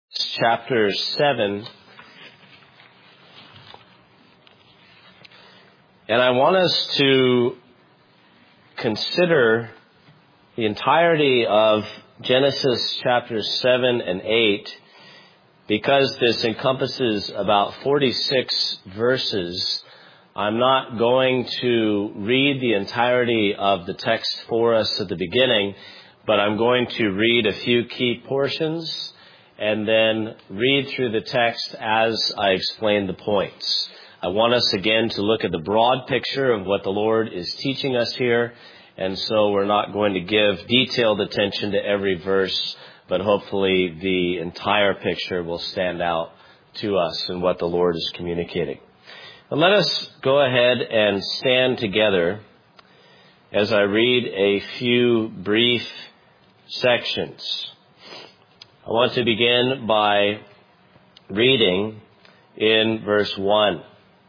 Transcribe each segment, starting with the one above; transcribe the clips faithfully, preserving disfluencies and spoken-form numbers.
chapter seven, and I want us to consider the entirety of Genesis chapters seven and eight, because this encompasses about forty-six verses. I'm not going to read the entirety of the text for us at the beginning, but I'm going to read a few key portions and then read through the text as I explain the points. I want us again to look at the broad picture of what the Lord is teaching us here, and so we're not going to give detailed attention to every verse, but hopefully the entire picture will stand out to us in what the Lord is communicating. But let us go ahead and stand together as I read a few brief sections. I want to begin by reading in verse one.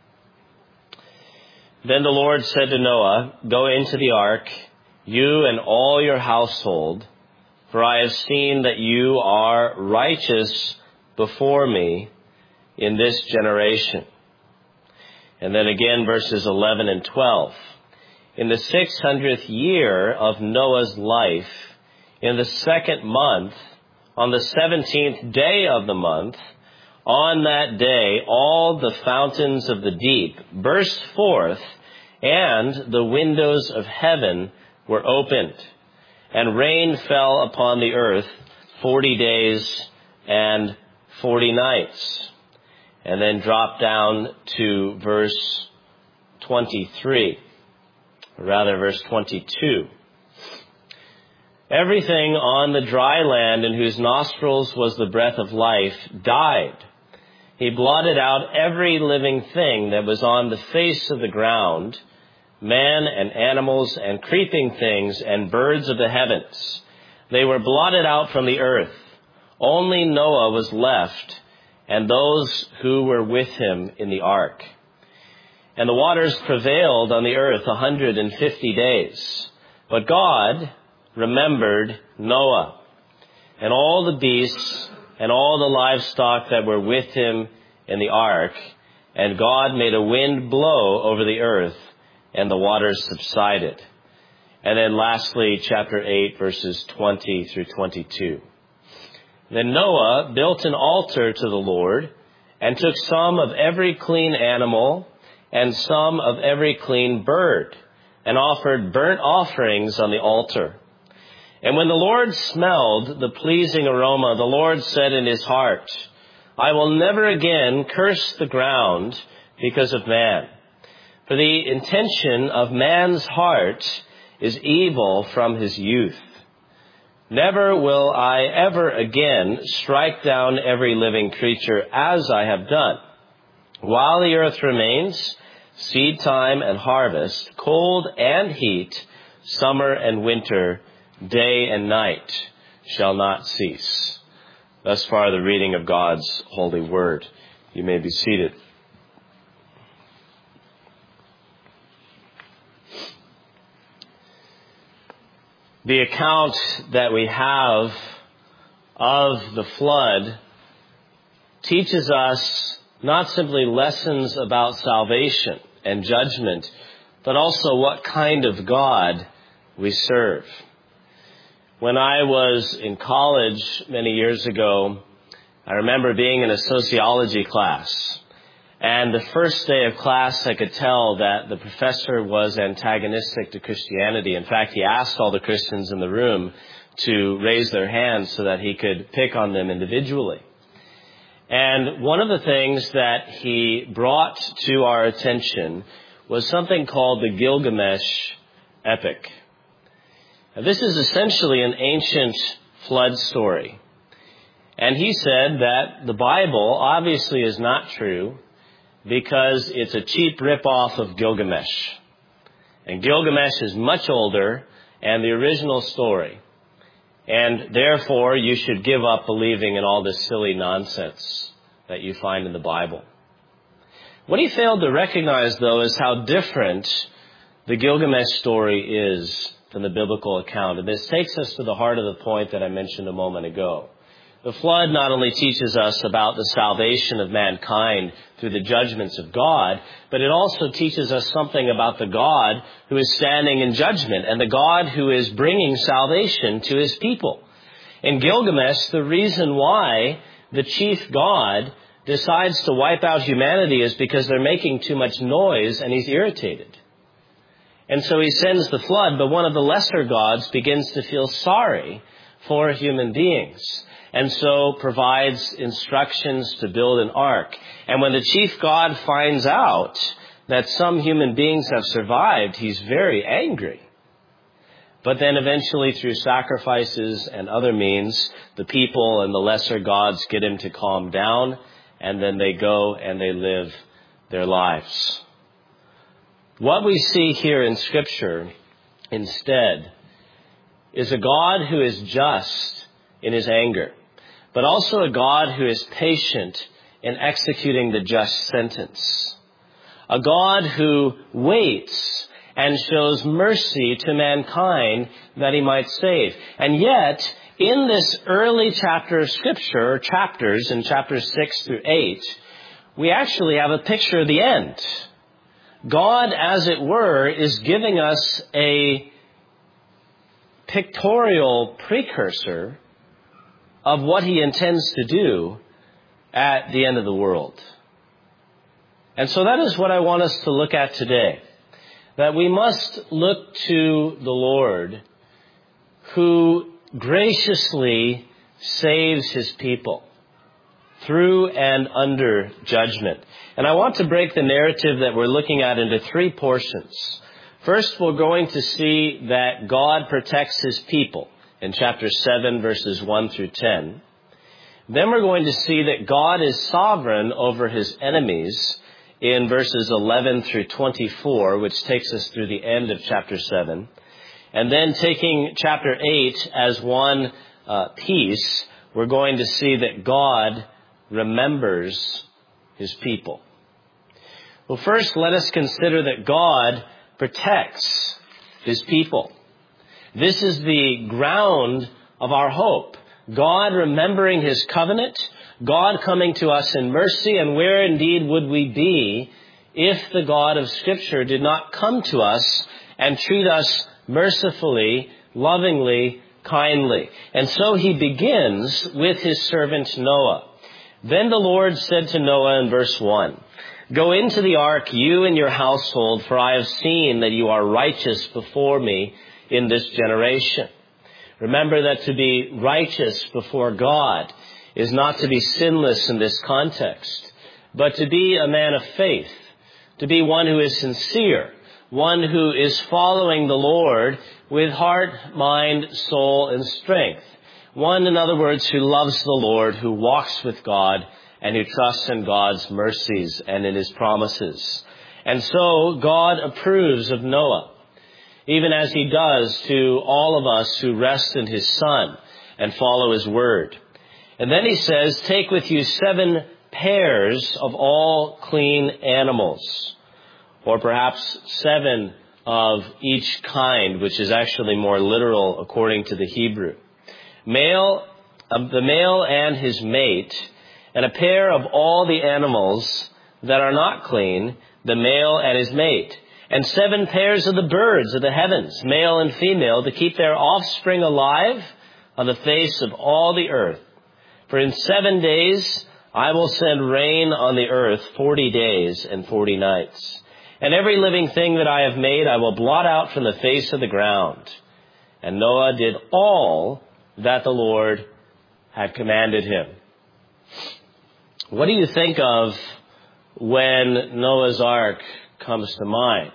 Then the Lord said to Noah, "Go into the ark, you and all your household, for I have seen that you are righteous before me in this generation." And then again, verses eleven and twelve. In the six hundredth year of Noah's life, in the second month, on the seventeenth day of the month, on that day all the fountains of the deep burst forth, and the windows of heaven were opened, and rain fell upon the earth forty days and forty nights. And then drop down to verse twenty-three, or rather verse twenty-two. Everything on the dry land in whose nostrils was the breath of life died. He blotted out every living thing that was on the face of the ground, man and animals and creeping things and birds of the heavens. They were blotted out from the earth. Only Noah was left, and those who were with him in the ark. And the waters prevailed on the earth a hundred and fifty days. But God remembered Noah, and all the beasts and all the livestock that were with him in the ark. And God made a wind blow over the earth, and the waters subsided. And then lastly, chapter eight, verses twenty through twenty-two. Then Noah built an altar to the Lord, and took some of every clean animal and some of every clean bird, and offered burnt offerings on the altar. And when the Lord smelled the pleasing aroma, the Lord said in his heart, "I will never again curse the ground because of man. For the intention of man's heart is evil from his youth. Never will I ever again strike down every living creature as I have done. While the earth remains, seed time and harvest, cold and heat, summer and winter, day and night shall not cease." Thus far the reading of God's holy word. You may be seated. The account that we have of the flood teaches us not simply lessons about salvation and judgment, but also what kind of God we serve. When I was in college many years ago, I remember being in a sociology class. And the first day of class, I could tell that the professor was antagonistic to Christianity. In fact, he asked all the Christians in the room to raise their hands so that he could pick on them individually. And one of the things that he brought to our attention was something called the Gilgamesh epic. Now, this is essentially an ancient flood story. And he said that the Bible obviously is not true, because it's a cheap ripoff of Gilgamesh. And Gilgamesh is much older and the original story. And therefore, you should give up believing in all this silly nonsense that you find in the Bible. What he failed to recognize, though, is how different the Gilgamesh story is than the biblical account. And this takes us to the heart of the point that I mentioned a moment ago. The flood not only teaches us about the salvation of mankind through the judgments of God, but it also teaches us something about the God who is standing in judgment and the God who is bringing salvation to his people. In Gilgamesh, the reason why the chief god decides to wipe out humanity is because they're making too much noise and he's irritated. And so he sends the flood, but one of the lesser gods begins to feel sorry for human beings, and so provides instructions to build an ark. And when the chief god finds out that some human beings have survived, he's very angry. But then eventually, through sacrifices and other means, the people and the lesser gods get him to calm down, and then they go and they live their lives. What we see here in Scripture, instead, is a God who is just in his anger, but also a God who is patient in executing the just sentence. A God who waits and shows mercy to mankind that he might save. And yet, in this early chapter of Scripture, or chapters in chapters six through eight, we actually have a picture of the end. God, as it were, is giving us a pictorial precursor of what he intends to do at the end of the world. And so that is what I want us to look at today. That we must look to the Lord who graciously saves his people through and under judgment. And I want to break the narrative that we're looking at into three portions. First, we're going to see that God protects his people in chapter seven, verses one through ten. Then we're going to see that God is sovereign over his enemies in verses eleven through twenty-four, which takes us through the end of chapter seven. And then taking chapter eight as one uh, piece, we're going to see that God remembers his people. Well, first, let us consider that God protects his people. This is the ground of our hope. God remembering his covenant, God coming to us in mercy, and where indeed would we be if the God of Scripture did not come to us and treat us mercifully, lovingly, kindly. And so he begins with his servant Noah. Then the Lord said to Noah in verse one, "Go into the ark, you and your household, for I have seen that you are righteous before me in this generation." Remember that to be righteous before God is not to be sinless in this context, but to be a man of faith, to be one who is sincere, one who is following the Lord with heart, mind, soul, and strength. One, in other words, who loves the Lord, who walks with God, and who trusts in God's mercies and in his promises. And so God approves of Noah, even as he does to all of us who rest in his Son and follow his word. And then he says, "Take with you seven pairs of all clean animals," or perhaps seven of each kind, which is actually more literal according to the Hebrew. Male, uh, the male and his mate, and a pair of all the animals that are not clean, the male and his mate, and seven pairs of the birds of the heavens, male and female, to keep their offspring alive on the face of all the earth. For in seven days I will send rain on the earth forty days and forty nights. And every living thing that I have made I will blot out from the face of the ground. And Noah did all that the Lord had commanded him. What do you think of when Noah's Ark comes to mind?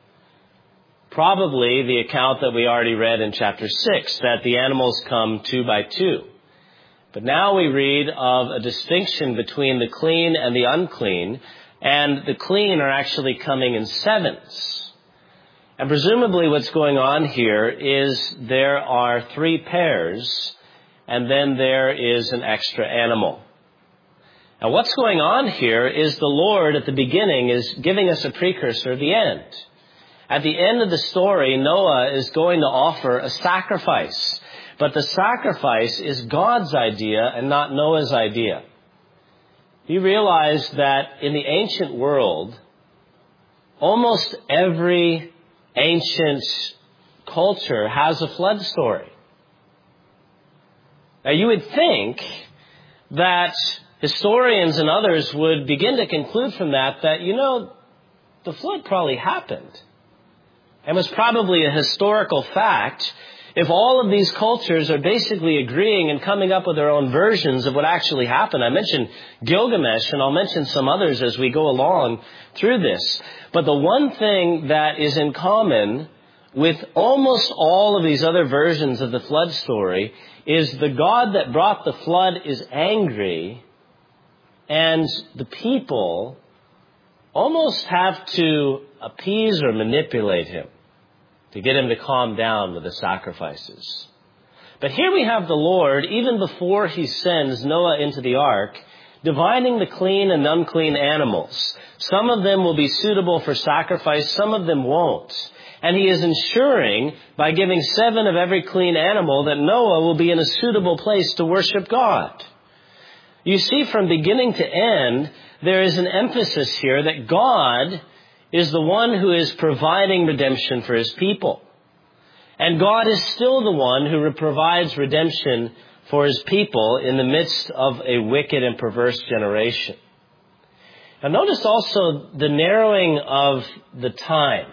Probably the account that we already read in chapter six, that the animals come two by two. But now we read of a distinction between the clean and the unclean, and the clean are actually coming in sevens. And presumably what's going on here is there are three pairs, and then there is an extra animal. Now what's going on here is the Lord at the beginning is giving us a precursor of the end. At the end of the story, Noah is going to offer a sacrifice. But the sacrifice is God's idea and not Noah's idea. You realize that in the ancient world, almost every ancient culture has a flood story. Now, you would think that historians and others would begin to conclude from that that, you know, the flood probably happened and was probably a historical fact if all of these cultures are basically agreeing and coming up with their own versions of what actually happened. I mentioned Gilgamesh, and I'll mention some others as we go along through this. But the one thing that is in common with almost all of these other versions of the flood story is the God that brought the flood is angry, and the people almost have to appease or manipulate him to get him to calm down with the sacrifices. But here we have the Lord, even before he sends Noah into the ark, dividing the clean and unclean animals. Some of them will be suitable for sacrifice, some of them won't. And he is ensuring, by giving seven of every clean animal, that Noah will be in a suitable place to worship God. You see, from beginning to end, there is an emphasis here that God is the one who is providing redemption for his people. And God is still the one who provides redemption for his people in the midst of a wicked and perverse generation. Now notice also the narrowing of the time.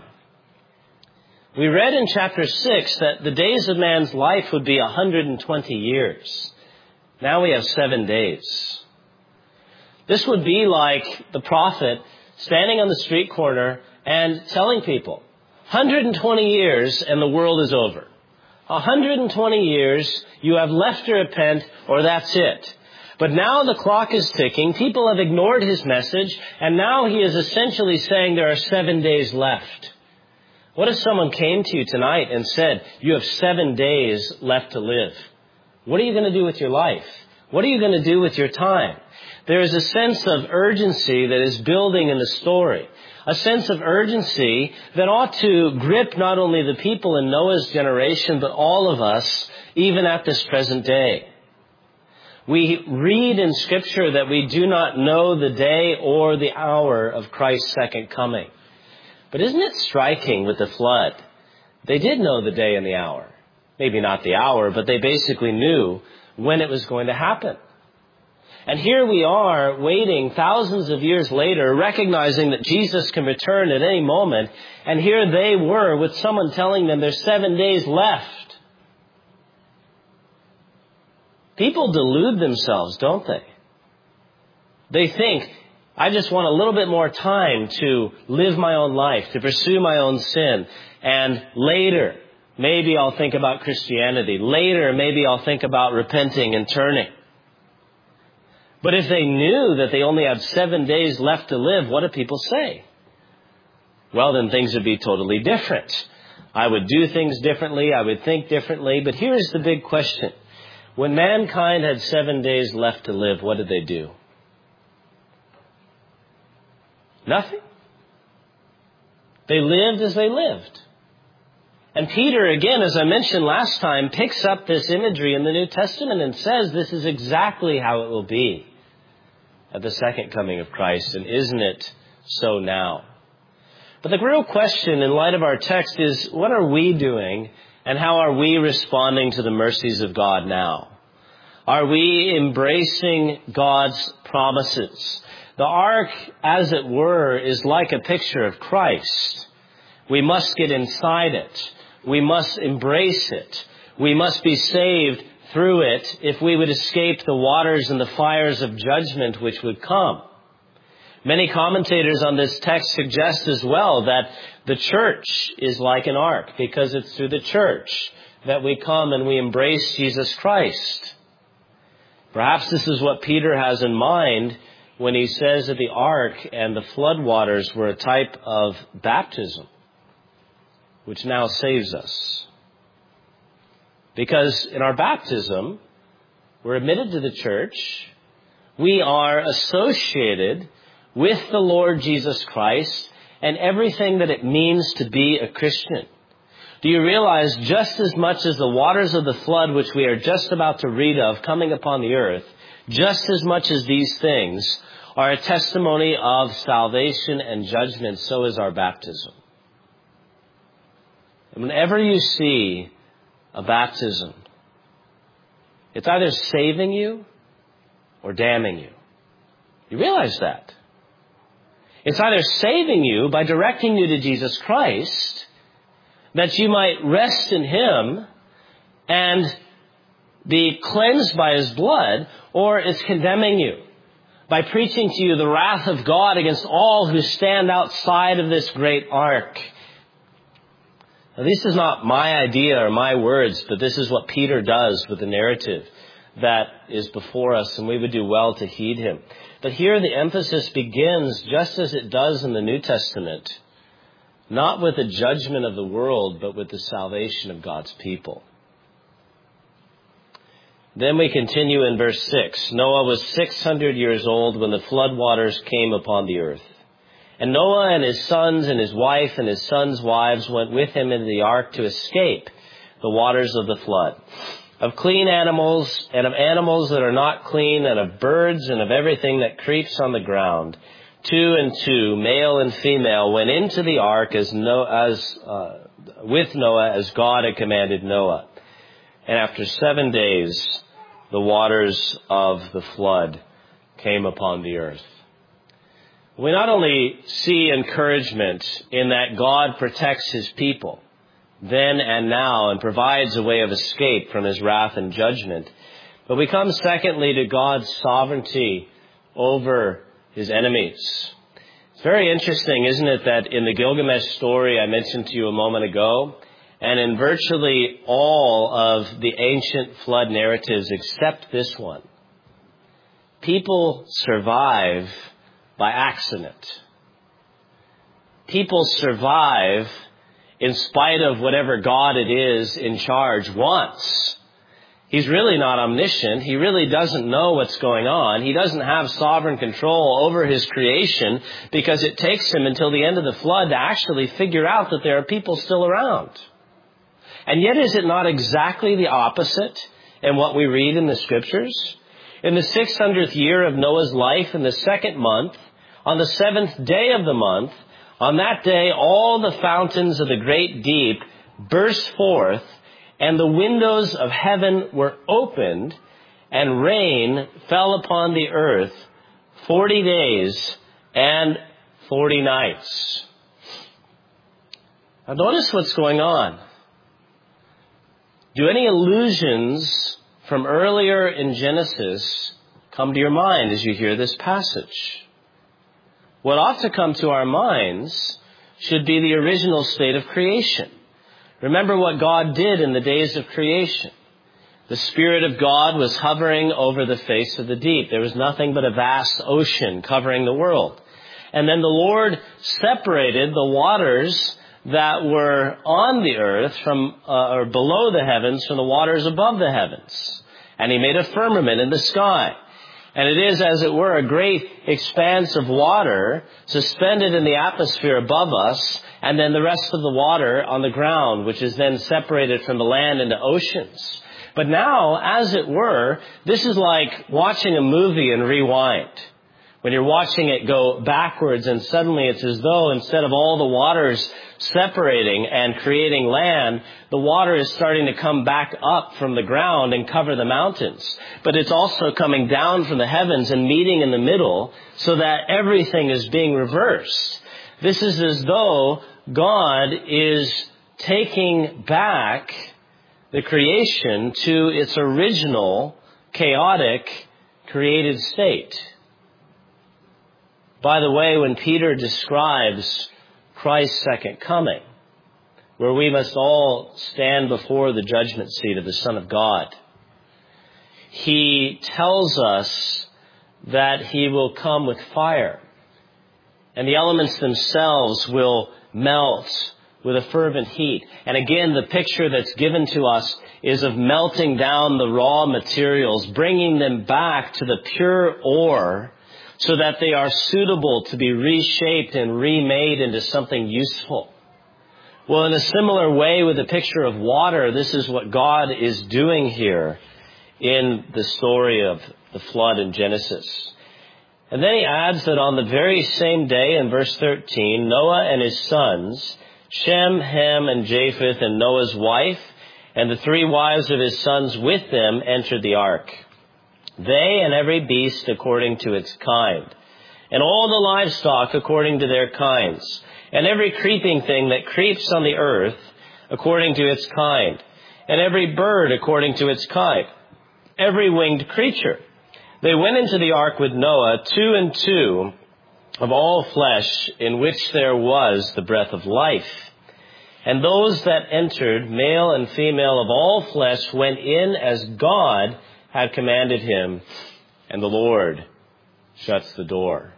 We read in chapter six that the days of man's life would be one hundred twenty years. Now we have seven days. This would be like the prophet standing on the street corner and telling people, one hundred twenty years and the world is over. one hundred twenty years, you have left to repent, or that's it. But now the clock is ticking, people have ignored his message, and now he is essentially saying there are seven days left. What if someone came to you tonight and said, you have seven days left to live? What are you going to do with your life? What are you going to do with your time? There is a sense of urgency that is building in the story. A sense of urgency that ought to grip not only the people in Noah's generation, but all of us, even at this present day. We read in Scripture that we do not know the day or the hour of Christ's second coming. But isn't it striking with the flood? They did know the day and the hour. Maybe not the hour, but they basically knew when it was going to happen. And here we are waiting thousands of years later, recognizing that Jesus can return at any moment. And here they were with someone telling them there's seven days left. People delude themselves, don't they? They think, I just want a little bit more time to live my own life, to pursue my own sin. And later, maybe I'll think about Christianity. Later, maybe I'll think about repenting and turning. But if they knew that they only had seven days left to live, what do people say? Well, then things would be totally different. I would do things differently. I would think differently. But here's the big question. When mankind had seven days left to live, what did they do? Nothing. They lived as they lived. And Peter, again, as I mentioned last time, picks up this imagery in the New Testament and says this is exactly how it will be at the second coming of Christ. And isn't it so now? But the real question in light of our text is, what are we doing and how are we responding to the mercies of God now? Are we embracing God's promises? The ark, as it were, is like a picture of Christ. We must get inside it. We must embrace it. We must be saved through it if we would escape the waters and the fires of judgment which would come. Many commentators on this text suggest as well that the church is like an ark because it's through the church that we come and we embrace Jesus Christ. Perhaps this is what Peter has in mind when he says that the ark and the floodwaters were a type of baptism, which now saves us. Because in our baptism, we're admitted to the church. We are associated with the Lord Jesus Christ and everything that it means to be a Christian. Do you realize just as much as the waters of the flood, which we are just about to read of coming upon the earth, just as much as these things are a testimony of salvation and judgment, so is our baptism. And whenever you see a baptism, it's either saving you or damning you. You realize that? It's either saving you by directing you to Jesus Christ, that you might rest in Him and be cleansed by His blood, or it's condemning you by preaching to you the wrath of God against all who stand outside of this great ark. Now, this is not my idea or my words, but this is what Peter does with the narrative that is before us, and we would do well to heed him. But here the emphasis begins, just as it does in the New Testament, not with the judgment of the world, but with the salvation of God's people. Then we continue in verse six. Noah was six hundred years old when the flood waters came upon the earth. And Noah and his sons and his wife and his sons' wives went with him into the ark to escape the waters of the flood. Of clean animals and of animals that are not clean, and of birds and of everything that creeps on the ground, two and two, male and female, went into the ark as no, as uh, with Noah as God had commanded Noah. And after seven days, the waters of the flood came upon the earth. We not only see encouragement in that God protects His people then and now and provides a way of escape from His wrath and judgment, but we come secondly to God's sovereignty over His enemies. It's very interesting, isn't it, that in the Gilgamesh story I mentioned to you a moment ago, and in virtually all of the ancient flood narratives except this one, people survive by accident. People survive in spite of whatever God it is in charge wants. He's really not omniscient. He really doesn't know what's going on. He doesn't have sovereign control over His creation, because it takes Him until the end of the flood to actually figure out that there are people still around. And yet, is it not exactly the opposite in what we read in the Scriptures? In the six hundredth year of Noah's life, in the second month, on the seventh day of the month, on that day all the fountains of the great deep burst forth, and the windows of heaven were opened, and rain fell upon the earth forty days and forty nights. Now notice what's going on. Do any allusions from earlier in Genesis come to your mind as you hear this passage? What ought to come to our minds should be the original state of creation. Remember what God did in the days of creation. The Spirit of God was hovering over the face of the deep. There was nothing but a vast ocean covering the world. And then the Lord separated the waters that were on the earth from, uh, or below the heavens from the waters above the heavens. And He made a firmament in the sky. And it is, as it were, a great expanse of water suspended in the atmosphere above us, and then the rest of the water on the ground, which is then separated from the land into oceans. But now, as it were, this is like watching a movie and rewind. When you're watching it go backwards, and suddenly it's as though instead of all the waters separating and creating land, the water is starting to come back up from the ground and cover the mountains. But it's also coming down from the heavens and meeting in the middle, so that everything is being reversed. This is as though God is taking back the creation to its original chaotic created state. By the way, when Peter describes Christ's second coming, where we must all stand before the judgment seat of the Son of God, he tells us that He will come with fire, and the elements themselves will melt with a fervent heat. And again, the picture that's given to us is of melting down the raw materials, bringing them back to the pure ore, so that they are suitable to be reshaped and remade into something useful. Well, in a similar way with the picture of water, this is what God is doing here in the story of the flood in Genesis. And then he adds that on the very same day, in verse thirteen, Noah and his sons, Shem, Ham, and Japheth, and Noah's wife, and the three wives of his sons with them entered the ark. They and every beast according to its kind, and all the livestock according to their kinds, and every creeping thing that creeps on the earth according to its kind, and every bird according to its kind, every winged creature. They went into the ark with Noah, two and two, of all flesh, in which there was the breath of life. And those that entered, male and female of all flesh, went in as God had commanded him, and the Lord shuts the door.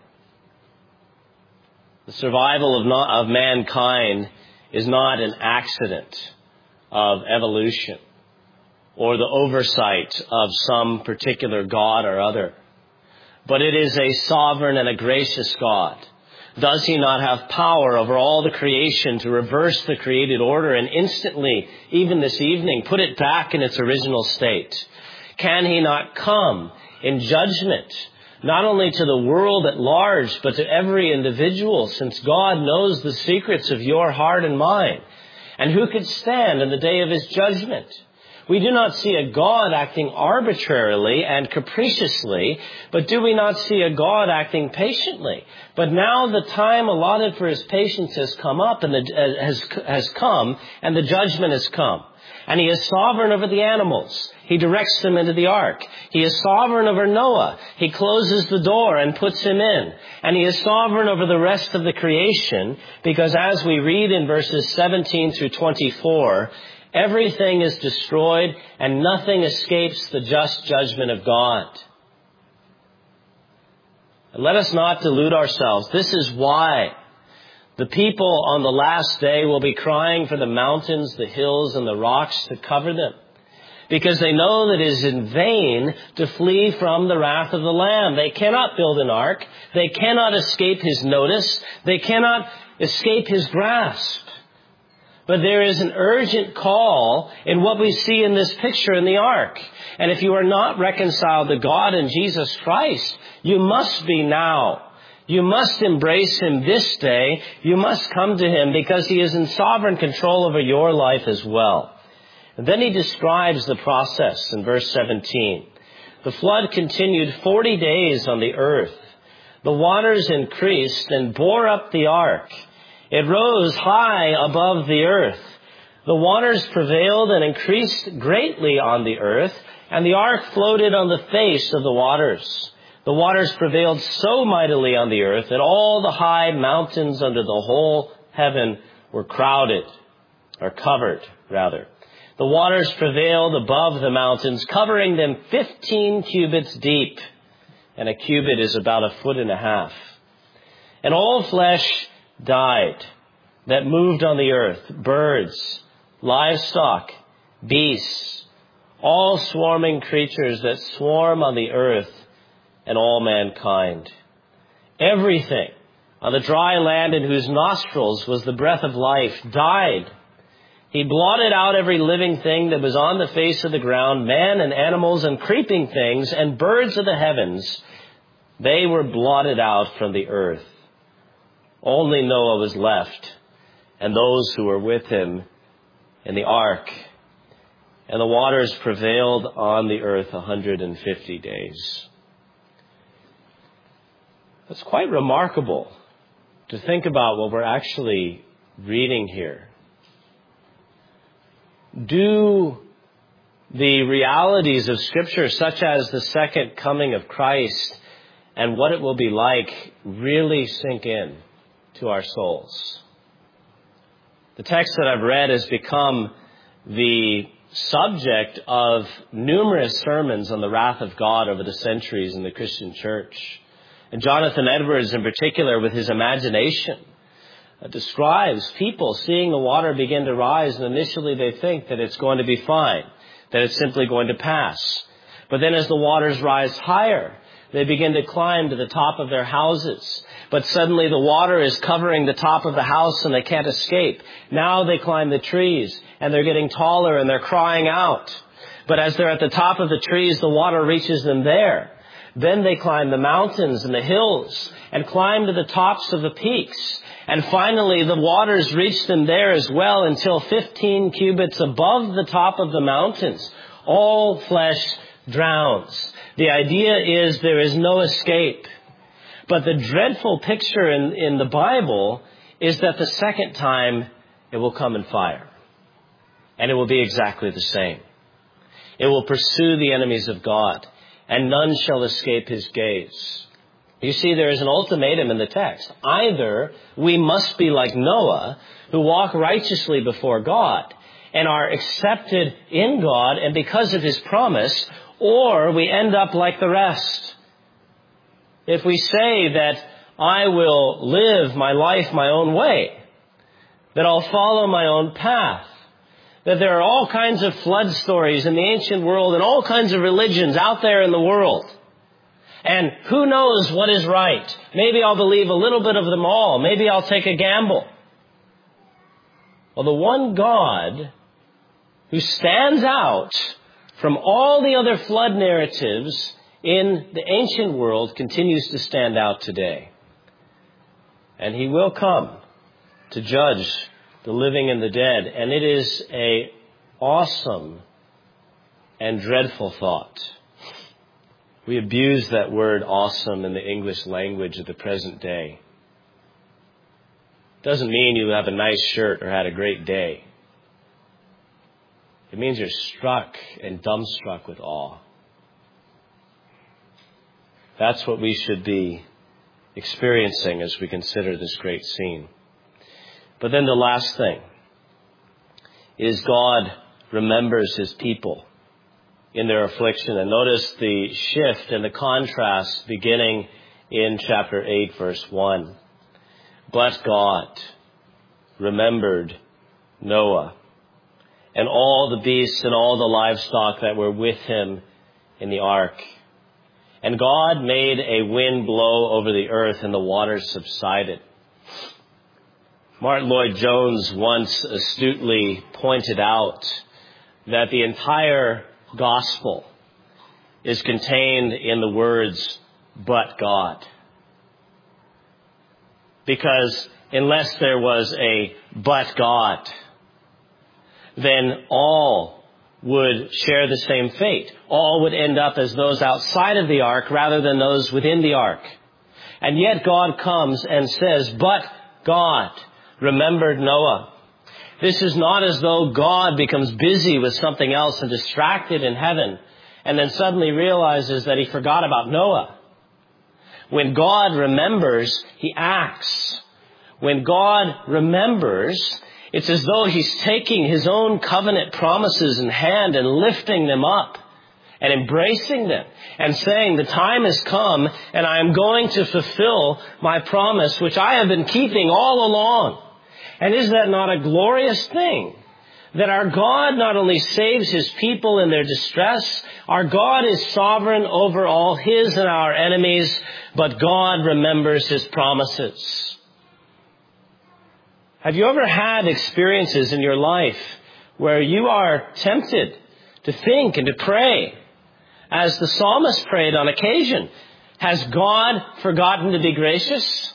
The survival of, not, of mankind is not an accident of evolution or the oversight of some particular God or other, but it is a sovereign and a gracious God. Does he not have power over all the creation to reverse the created order and instantly, even this evening, put it back in its original state? Can he not come in judgment, not only to the world at large, but to every individual, since God knows the secrets of your heart and mine? And who could stand in the day of his judgment? We do not see a God acting arbitrarily and capriciously, but do we not see a God acting patiently? But now the time allotted for his patience has come up and the, uh, has, has come, and the judgment has come. And he is sovereign over the animals. He directs them into the ark. He is sovereign over Noah. He closes the door and puts him in. And he is sovereign over the rest of the creation, because as we read in verses seventeen through twenty-four, everything is destroyed and nothing escapes the just judgment of God. And let us not delude ourselves. This is why the people on the last day will be crying for the mountains, the hills, and the rocks to cover them, because they know that it is in vain to flee from the wrath of the Lamb. They cannot build an ark. They cannot escape his notice. They cannot escape his grasp. But there is an urgent call in what we see in this picture in the ark. And if you are not reconciled to God in Jesus Christ, you must be now. You must embrace him this day. You must come to him, because he is in sovereign control over your life as well. And then he describes the process in verse seventeen. The flood continued forty days on the earth. The waters increased and bore up the ark. It rose high above the earth. The waters prevailed and increased greatly on the earth, and the ark floated on the face of the waters. The waters prevailed so mightily on the earth that all the high mountains under the whole heaven were crowded, or covered, rather. The waters prevailed above the mountains, covering them fifteen cubits deep, and a cubit is about a foot and a half. And all flesh died that moved on the earth, birds, livestock, beasts, all swarming creatures that swarm on the earth, and all mankind. Everything on the dry land in whose nostrils was the breath of life died. He blotted out every living thing that was on the face of the ground, man and animals and creeping things and birds of the heavens. They were blotted out from the earth. Only Noah was left, and those who were with him in the ark. And the waters prevailed on the earth one hundred fifty days. It's quite remarkable to think about what we're actually reading here. Do the realities of Scripture, such as the second coming of Christ and what it will be like, really sink in to our souls? The text that I've read has become the subject of numerous sermons on the wrath of God over the centuries in the Christian church. And Jonathan Edwards, in particular, with his imagination, uh, describes people seeing the water begin to rise, and initially they think that it's going to be fine, that it's simply going to pass. But then as the waters rise higher, They begin to climb to the top of their houses. But suddenly the water is covering the top of the house and they can't escape. Now they climb the trees and they're getting taller and they're crying out. But as they're at the top of the trees, the water reaches them there. Then they climb the mountains and the hills and climb to the tops of the peaks. And finally, the waters reach them there as well until fifteen cubits above the top of the mountains. All flesh drowns. The idea is there is no escape. But the dreadful picture in, in the Bible is that the second time it will come in fire. And it will be exactly the same. It will pursue the enemies of God, and none shall escape his gaze. You see, there is an ultimatum in the text. Either we must be like Noah, who walk righteously before God and are accepted in God and because of his promise, or we end up like the rest. If we say that I will live my life my own way, that I'll follow my own path, that there are all kinds of flood stories in the ancient world and all kinds of religions out there in the world. And who knows what is right? Maybe I'll believe a little bit of them all. Maybe I'll take a gamble. Well, the one God who stands out from all the other flood narratives in the ancient world continues to stand out today. And he will come to judge the living and the dead. And it is an awesome and dreadful thought. We abuse that word awesome in the English language of the present day. It doesn't mean you have a nice shirt or had a great day. It means you're struck and dumbstruck with awe. That's what we should be experiencing as we consider this great scene. But then the last thing is God remembers his people in their affliction. And notice the shift and the contrast beginning in chapter eight, verse one. But God remembered Noah and all the beasts and all the livestock that were with him in the ark. And God made a wind blow over the earth and the waters subsided. Martin Lloyd-Jones once astutely pointed out that the entire gospel is contained in the words, but God. Because unless there was a but God, then all would share the same fate. All would end up as those outside of the ark rather than those within the ark. And yet God comes and says, but God remembered Noah. This is not as though God becomes busy with something else and distracted in heaven and then suddenly realizes that he forgot about Noah. When God remembers, he acts. When God remembers, it's as though he's taking his own covenant promises in hand and lifting them up and embracing them and saying, the time has come and I am going to fulfill my promise, which I have been keeping all along. And is that not a glorious thing? That our God not only saves his people in their distress, our God is sovereign over all his and our enemies, but God remembers his promises. Have you ever had experiences in your life where you are tempted to think and to pray, as the psalmist prayed on occasion, has God forgotten to be gracious?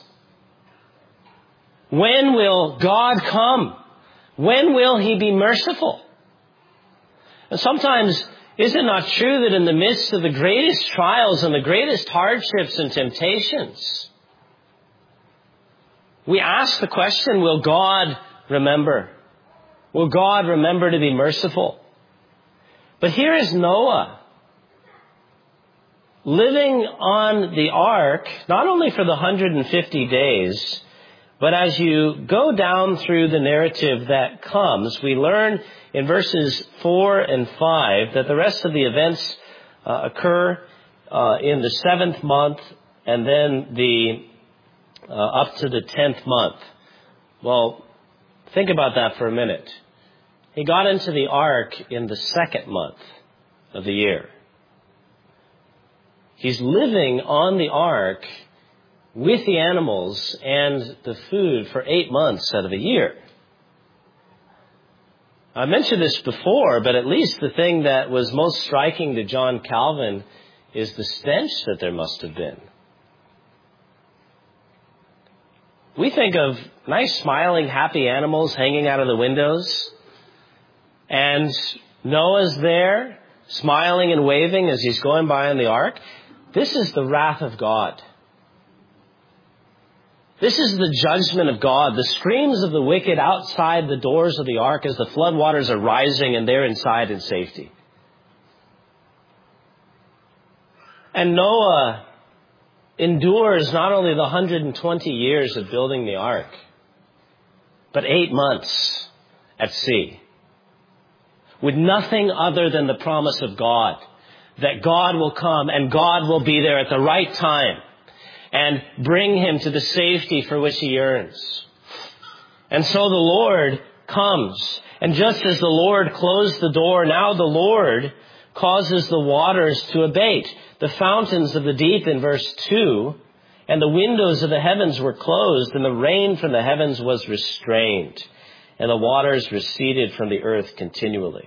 When will God come? When will he be merciful? And sometimes, is it not true that in the midst of the greatest trials and the greatest hardships and temptations, we ask the question, will God remember? Will God remember to be merciful? But here is Noah, living on the ark, not only for the one hundred fifty days, but as you go down through the narrative that comes, we learn in verses four and five that the rest of the events uh, occur uh, in the seventh month and then the uh, up to the tenth month. Well, think about that for a minute. He got into the ark in the second month of the year. He's living on the ark with the animals and the food for eight months out of a year. I mentioned this before, but at least the thing that was most striking to John Calvin is the stench that there must have been. We think of nice, smiling, happy animals hanging out of the windows, and Noah's there, smiling and waving as he's going by on the ark. This is the wrath of God. This is the judgment of God, the screams of the wicked outside the doors of the ark as the floodwaters are rising and they're inside in safety. And Noah endures not only the one hundred twenty years of building the ark, but eight months at sea, with nothing other than the promise of God, that God will come and God will be there at the right time and bring him to the safety for which he yearns. And so the Lord comes, and just as the Lord closed the door, now the Lord causes the waters to abate. The fountains of the deep in verse two, and the windows of the heavens were closed, and the rain from the heavens was restrained, and the waters receded from the earth continually.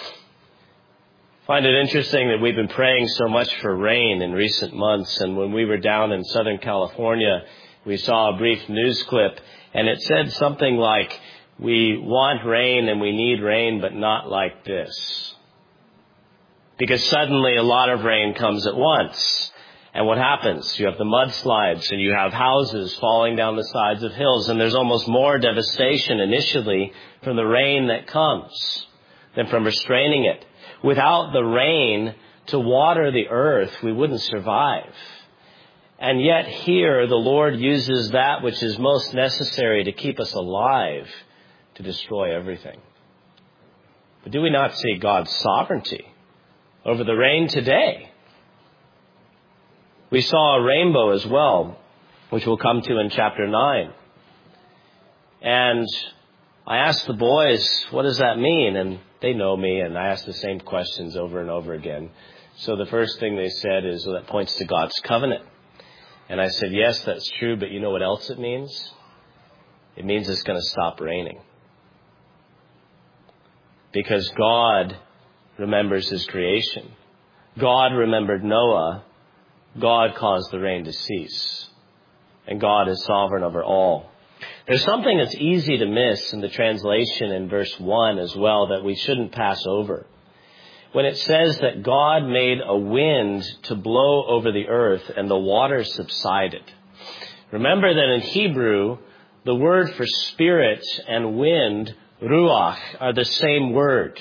I find it interesting that we've been praying so much for rain in recent months, and when we were down in Southern California, we saw a brief news clip, and it said something like, we want rain and we need rain, but not like this. Because suddenly a lot of rain comes at once. And what happens? You have the mudslides and you have houses falling down the sides of hills, and there's almost more devastation initially from the rain that comes than from restraining it. Without the rain to water the earth, we wouldn't survive. And yet here the Lord uses that which is most necessary to keep us alive to destroy everything. But do we not see God's sovereignty over the rain today? We saw a rainbow as well, which we'll come to in chapter nine. And I asked the boys, what does that mean? And they know me, and I asked the same questions over and over again. So the first thing they said is, well, that points to God's covenant. And I said, yes, that's true, but you know what else it means? It means it's going to stop raining. Because God remembers his creation. God remembered Noah. God caused the rain to cease. And God is sovereign over all. There's something that's easy to miss in the translation in verse one as well that we shouldn't pass over. When it says that God made a wind to blow over the earth and the waters subsided. Remember that in Hebrew, the word for spirit and wind, ruach, are the same word.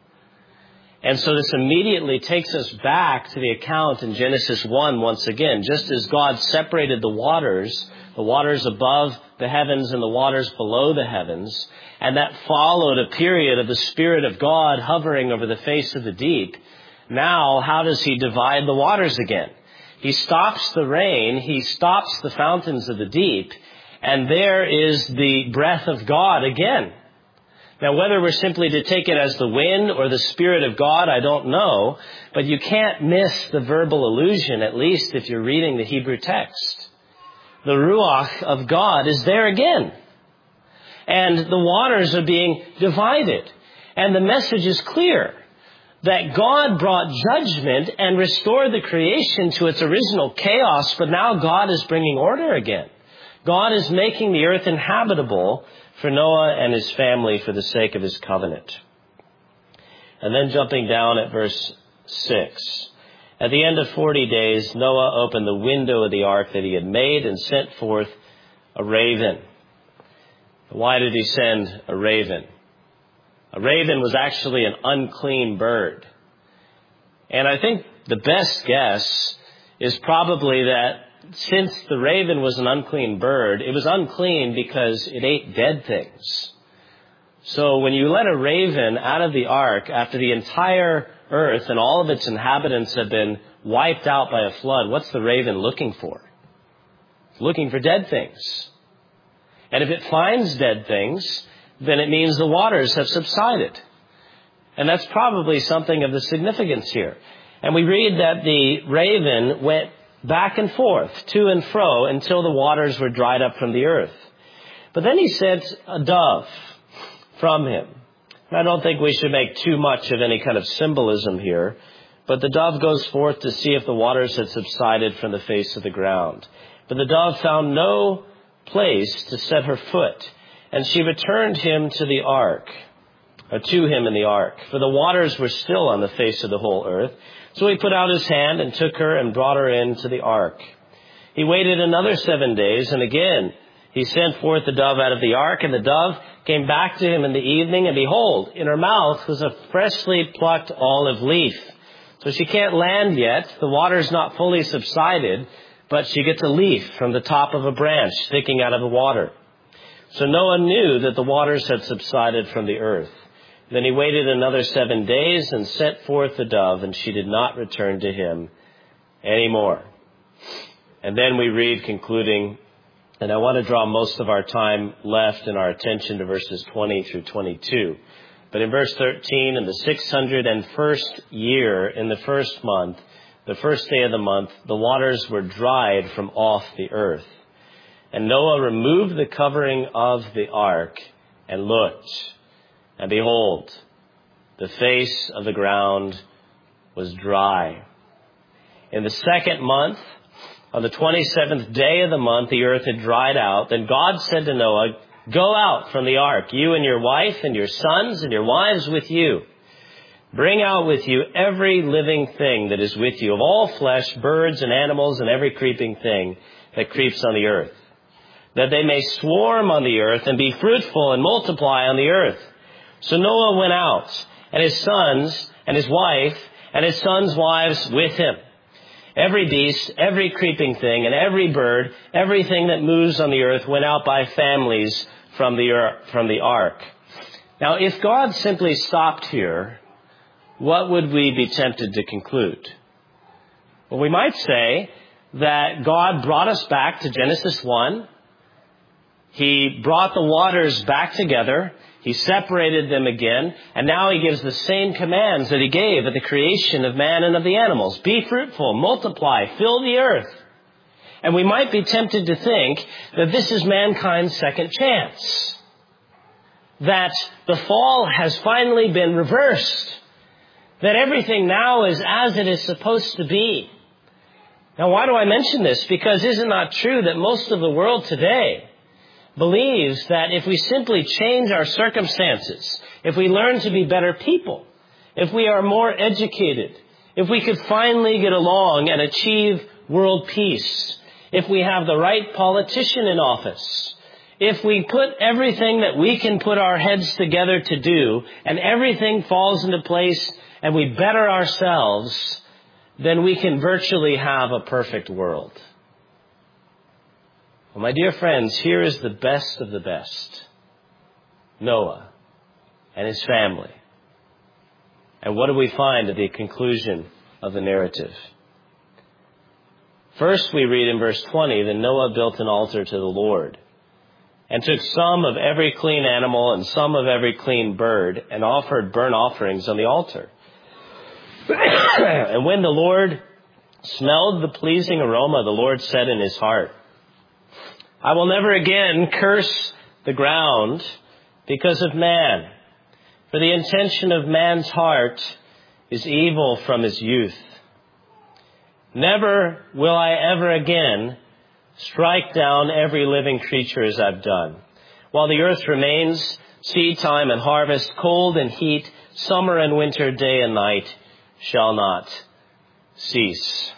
And so this immediately takes us back to the account in Genesis one once again. Just as God separated the waters, the waters above the heavens and the waters below the heavens, and that followed a period of the Spirit of God hovering over the face of the deep. Now, how does he divide the waters again? He stops the rain, he stops the fountains of the deep, and there is the breath of God again. Now, whether we're simply to take it as the wind or the Spirit of God, I don't know. But you can't miss the verbal allusion, at least if you're reading the Hebrew text. The Ruach of God is there again. And the waters are being divided. And the message is clear that God brought judgment and restored the creation to its original chaos, but now God is bringing order again. God is making the earth inhabitable for Noah and his family for the sake of his covenant. And then jumping down at verse six. At the end of forty days, Noah opened the window of the ark that he had made and sent forth a raven. Why did he send a raven? A raven was actually an unclean bird. And I think the best guess is probably that since the raven was an unclean bird, it was unclean because it ate dead things. So when you let a raven out of the ark after the entire earth and all of its inhabitants have been wiped out by a flood, what's the raven looking for? It's looking for dead things. And if it finds dead things, then it means the waters have subsided. And that's probably something of the significance here. And we read that the raven went back and forth, to and fro, until the waters were dried up from the earth. But then he sent a dove from him. And I don't think we should make too much of any kind of symbolism here, but the dove goes forth to see if the waters had subsided from the face of the ground. But the dove found no place to set her foot, and she returned him to the ark, or to him in the ark, for the waters were still on the face of the whole earth. So he put out his hand and took her and brought her into the ark. He waited another seven days, and again he sent forth the dove out of the ark, and the dove came back to him in the evening, and behold, in her mouth was a freshly plucked olive leaf. So she can't land yet. The water's not fully subsided, but she gets a leaf from the top of a branch sticking out of the water. So Noah knew that the waters had subsided from the earth. Then he waited another seven days and sent forth the dove, and she did not return to him anymore. And then we read, concluding, and I want to draw most of our time left and our attention to verses twenty through twenty-two. But in verse thirteen, in the six hundred first year, in the first month, the first day of the month, the waters were dried from off the earth. And Noah removed the covering of the ark and looked. And behold, the face of the ground was dry. In the second month, on the twenty-seventh day of the month, the earth had dried out. Then God said to Noah, "Go out from the ark, you and your wife and your sons and your wives with you. Bring out with you every living thing that is with you, of all flesh, birds and animals and every creeping thing that creeps on the earth, that they may swarm on the earth and be fruitful and multiply on the earth." So Noah went out, and his sons and his wife and his sons' wives with him. Every beast, every creeping thing, and every bird, everything that moves on the earth went out by families from the earth, from the ark. Now, if God simply stopped here, what would we be tempted to conclude? Well, we might say that God brought us back to Genesis one. He brought the waters back together. He separated them again, and now he gives the same commands that he gave at the creation of man and of the animals. Be fruitful, multiply, fill the earth. And we might be tempted to think that this is mankind's second chance, that the fall has finally been reversed, that everything now is as it is supposed to be. Now, why do I mention this? Because is it not true that most of the world today believes that if we simply change our circumstances, if we learn to be better people, if we are more educated, if we could finally get along and achieve world peace, if we have the right politician in office, if we put everything that we can put our heads together to do and everything falls into place and we better ourselves, then we can virtually have a perfect world. Well, my dear friends, here is the best of the best. Noah and his family. And what do we find at the conclusion of the narrative? First, we read in verse twenty that Noah built an altar to the Lord and took some of every clean animal and some of every clean bird and offered burnt offerings on the altar. And when the Lord smelled the pleasing aroma, the Lord said in his heart, "I will never again curse the ground because of man, for the intention of man's heart is evil from his youth. Never will I ever again strike down every living creature as I've done. While the earth remains, seed time and harvest, cold and heat, summer and winter, day and night shall not cease."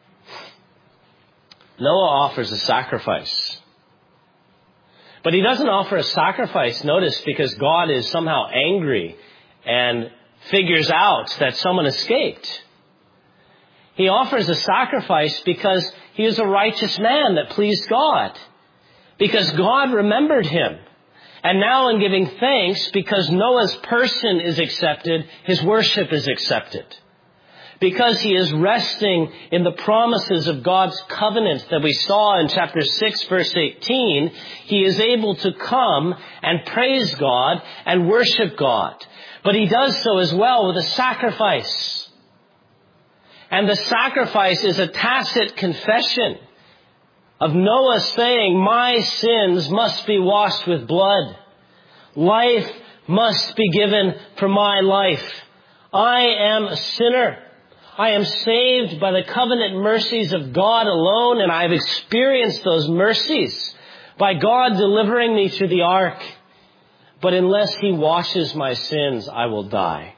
Noah offers a sacrifice. But he doesn't offer a sacrifice, notice, because God is somehow angry and figures out that someone escaped. He offers a sacrifice because he is a righteous man that pleased God, because God remembered him. And now in giving thanks, because Noah's person is accepted, his worship is accepted. Because he is resting in the promises of God's covenant that we saw in chapter six, verse eighteen, he is able to come and praise God and worship God. But he does so as well with a sacrifice. And the sacrifice is a tacit confession of Noah saying, my sins must be washed with blood. Life must be given for my life. I am a sinner. I am saved by the covenant mercies of God alone, and I've experienced those mercies by God delivering me through the ark. But unless He washes my sins, I will die.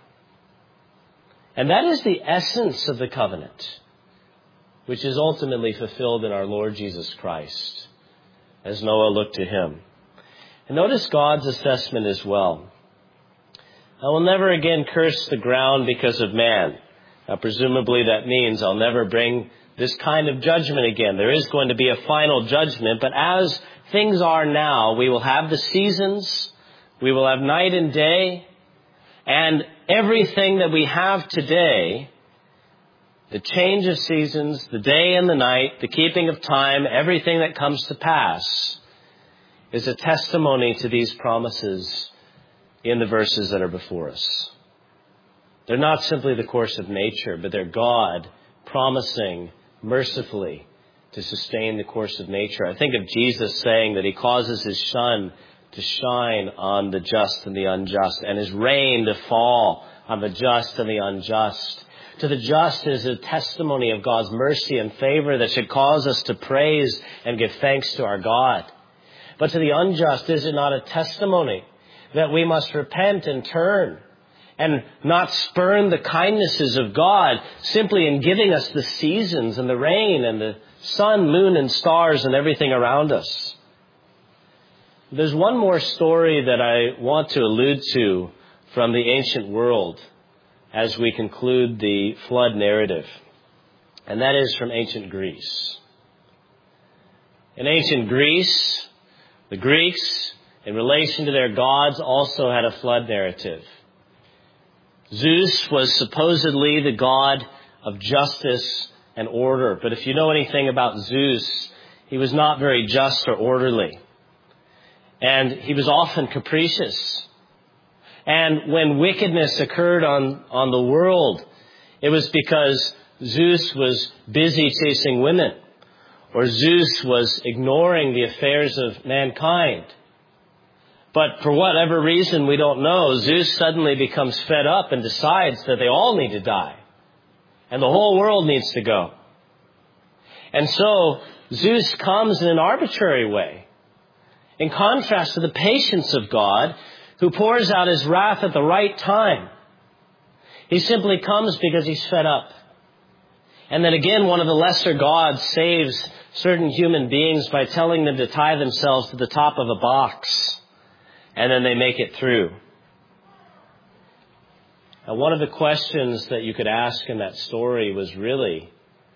And that is the essence of the covenant, which is ultimately fulfilled in our Lord Jesus Christ, as Noah looked to Him. And notice God's assessment as well. I will never again curse the ground because of man. Now, presumably that means I'll never bring this kind of judgment again. There is going to be a final judgment, but as things are now, we will have the seasons, we will have night and day, and everything that we have today, the change of seasons, the day and the night, the keeping of time, everything that comes to pass is a testimony to these promises in the verses that are before us. They're not simply the course of nature, but they're God promising mercifully to sustain the course of nature. I think of Jesus saying that He causes His sun to shine on the just and the unjust, and His rain to fall on the just and the unjust. To the just is a testimony of God's mercy and favor that should cause us to praise and give thanks to our God. But to the unjust, is it not a testimony that we must repent and turn and not spurn the kindnesses of God simply in giving us the seasons and the rain and the sun, moon, and stars and everything around us? There's one more story that I want to allude to from the ancient world as we conclude the flood narrative, and that is from ancient Greece. In ancient Greece, the Greeks, in relation to their gods, also had a flood narrative. Zeus was supposedly the god of justice and order. But if you know anything about Zeus, he was not very just or orderly. And he was often capricious. And when wickedness occurred on, on the world, it was because Zeus was busy chasing women, or Zeus was ignoring the affairs of mankind. But for whatever reason we don't know, Zeus suddenly becomes fed up and decides that they all need to die. And the whole world needs to go. And so Zeus comes in an arbitrary way, in contrast to the patience of God, who pours out His wrath at the right time. He simply comes because He's fed up. And then again, one of the lesser gods saves certain human beings by telling them to tie themselves to the top of a box. And then they make it through. Now, one of the questions that you could ask in that story was really,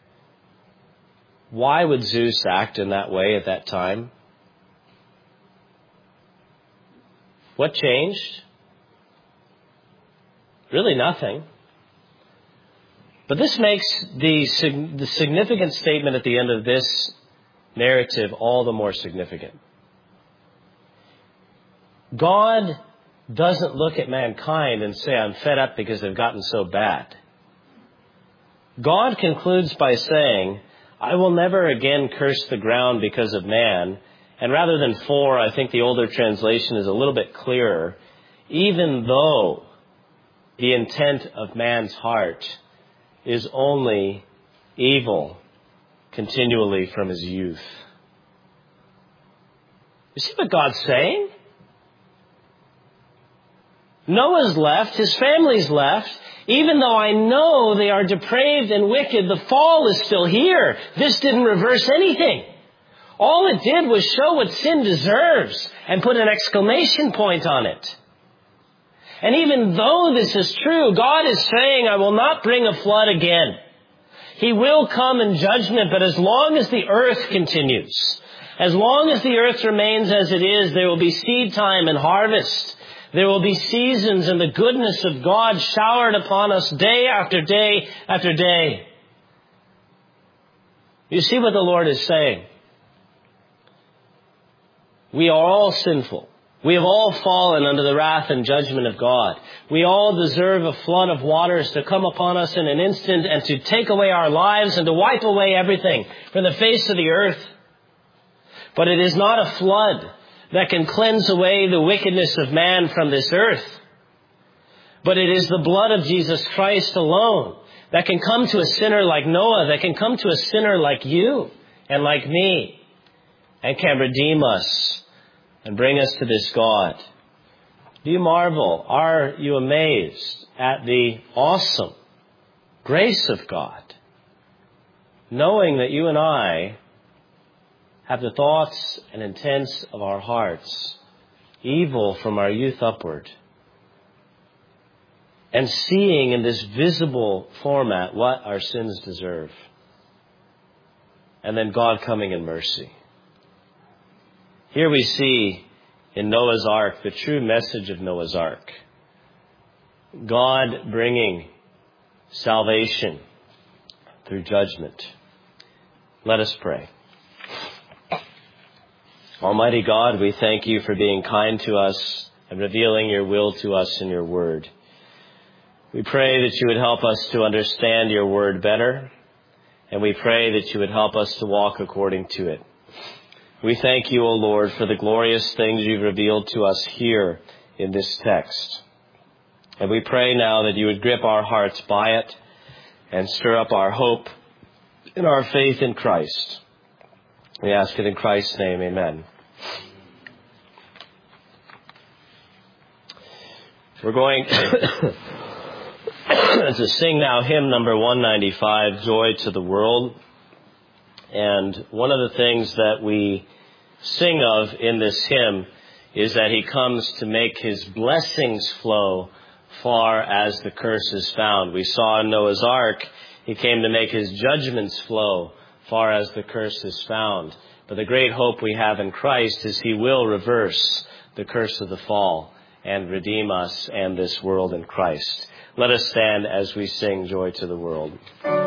why would Zeus act in that way at that time? What changed? Really nothing. But this makes the, the significant statement at the end of this narrative all the more significant. God doesn't look at mankind and say, I'm fed up because they've gotten so bad. God concludes by saying, I will never again curse the ground because of man. And rather than for, I think the older translation is a little bit clearer. Even though the intent of man's heart is only evil continually from his youth. You see what God's saying? Noah's left, his family's left. Even though I know they are depraved and wicked, the fall is still here. This didn't reverse anything. All it did was show what sin deserves and put an exclamation point on it. And even though this is true, God is saying, I will not bring a flood again. He will come in judgment, but as long as the earth continues, as long as the earth remains as it is, there will be seed time and harvest. There will be seasons and the goodness of God showered upon us day after day after day. You see what the Lord is saying? We are all sinful. We have all fallen under the wrath and judgment of God. We all deserve a flood of waters to come upon us in an instant and to take away our lives and to wipe away everything from the face of the earth. But it is not a flood that can cleanse away the wickedness of man from this earth. But it is the blood of Jesus Christ alone that can come to a sinner like Noah, that can come to a sinner like you and like me, and can redeem us and bring us to this God. Do you marvel? Are you amazed at the awesome grace of God, knowing that you and I have the thoughts and intents of our hearts, evil from our youth upward, and seeing in this visible format what our sins deserve, and then God coming in mercy? Here we see in Noah's Ark the true message of Noah's Ark. God bringing salvation through judgment. Let us pray. Almighty God, we thank you for being kind to us and revealing your will to us in your word. We pray that you would help us to understand your word better, and we pray that you would help us to walk according to it. We thank you, O Lord, for the glorious things you've revealed to us here in this text. And we pray now that you would grip our hearts by it and stir up our hope in our faith in Christ. We ask it in Christ's name, amen. We're going to sing now hymn number one ninety-five, Joy to the World. And one of the things that we sing of in this hymn is that he comes to make his blessings flow far as the curse is found. We saw in Noah's Ark, he came to make his judgments flow far as the curse is found. But the great hope we have in Christ is he will reverse the curse of the fall and redeem us and this world in Christ. Let us stand as we sing Joy to the World.